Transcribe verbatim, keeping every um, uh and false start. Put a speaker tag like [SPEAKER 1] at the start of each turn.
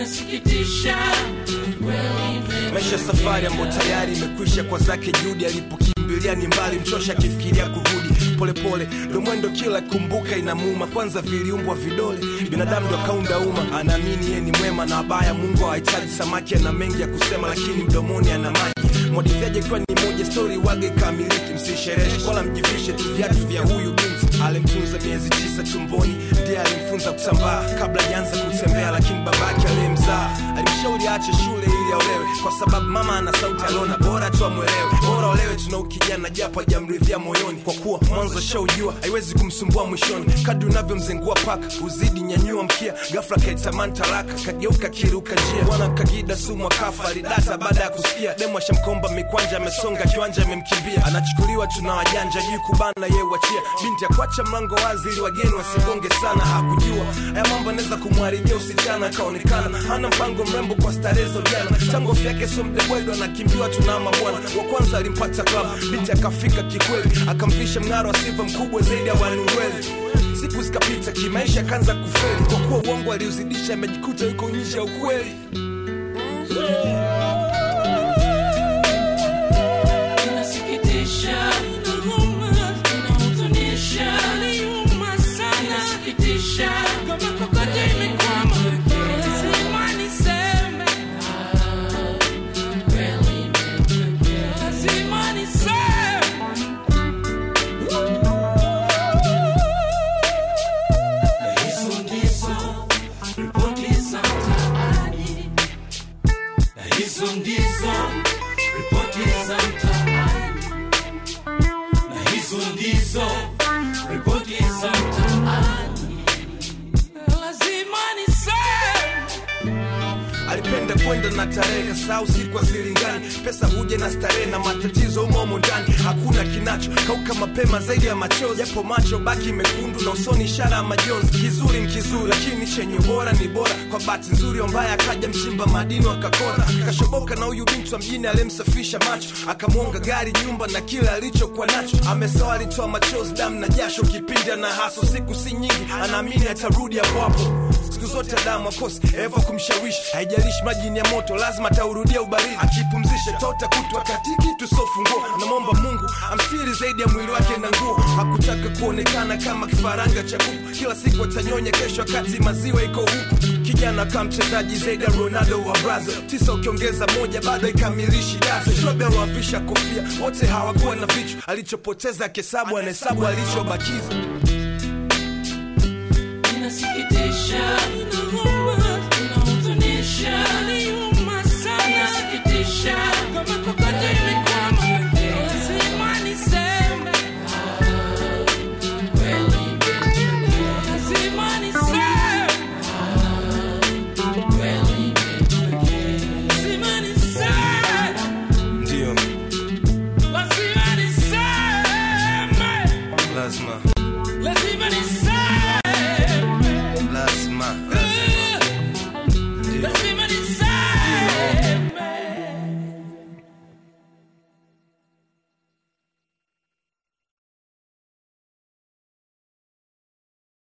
[SPEAKER 1] inasikitisha.
[SPEAKER 2] Maisha safari ambayo tayari imekwisha kwa zake juhudi, alipokimbilia ni mbali, mchosha kifikiria kurudi. Pole pole ndo mwendo kila kumbuka inamuuma, kwanza viliumbwa vidole binadamu ndo kaunda uma. Anaamini yeye ni mwema na abaya, Mungu hahitaji samaki, ana mengi ya kusema lakini mdomoni ana maji. Modifiaje kwa ni moja story wage kamiliki, msisherehe wala mjivishe tu viatu vya huyu binti. Alimtunza miezi tisa tumboni, ndiye alimfunza kusambaa kabla hajaanza kutembea, lakini babake aliyemzaa alimshauri aache shule ili aolewe, kwa sababu mama ana sauti alona, bora tu amuelewe. Bora olewe tuna ukijana japo hajamridhia moyoni, kwa kuwa mwanzo shaujua haiwezi kumsumbua mwishoni. Kadri unavyomzengua paka uzidi nyanyua mkia, ghafla kaitamani talaka, kageuka kiruka njia. Bwana kagida sumu akafa, alidata baada ya kusikia demo shamkomba mikwanja, amesonga kiwanja amemkimbia. Anachukuliwa tuna wajanja juu kubana yeye wachia, binti akwacha mlango wazi ili wageni wasigonge sana. Hakujua haya mambo anaweza kumharibia usichana, kaonekana hana mpango mrembo kwa starehe za ujana. Tango vyake so mdebwedo anakimbiwa tuna mabwana. Wa kwanza alimpata club, binti akafika kikweli, akamvisha mng'aro wa sifa mkubwa zaidi ya wanuweli. Siku zikapita kimaisha kanza kufeli, kwa kuwa uongo aliuzidisha amejikuta yuko nje ya ukweli.
[SPEAKER 1] Inasikitisha, inahuzunisha, inasikitisha, kama kokote imekwama. Lazima niseme, lazima niseme. Na hizo ndizo ripoti za mtaani, na hizo ndizo ripoti za mtaani, na hizo ndizo ripoti za mtaani. Lazima niseme.
[SPEAKER 2] Alipenda kwenda na tarehe saa usiku azilingani, pesa huje na starehe na matatizo umo ndani. Hakuna kinacho kauka mapema zaidi ya machozi, japo macho baki mekundu na usoni ishara ya majonzi. Kizuri mkizuri lakini chenye bora ni bora, kwa bahati nzuri mbaya akaja mchimba madini akakora. Kashoboka na huyu binti wa mjini alimsafisha macho, akamuonga gari nyumba na kila alichokuwa nacho. Amesawa alitoa machozi damu na jasho kipindi na haso, siku si nyingi anaamini atarudi hapo hapo. Siku zote damu akosi evo kumshawishi, haijalishi majini ya moto lazima taurudia ubaridi. Akipumzisha tota kutwa katiki tusofungua, namomba Mungu amstiri zaidi ya mwili wake na nguo. Hakutaka kuonekana kama kifaranga cha kuku, kila siku atanyonya kesho kati maziwa iko huku. Kijana kama mchezaji zaidi ya Ronaldo wa Brazil, tisa ukiongeza moja bado ikamilishi dazo. Shobe wavisha kofia, wote hawakuwa na vichwa, alichopoteza kesabu anahesabu alichobakiza.
[SPEAKER 1] Inasikitisha,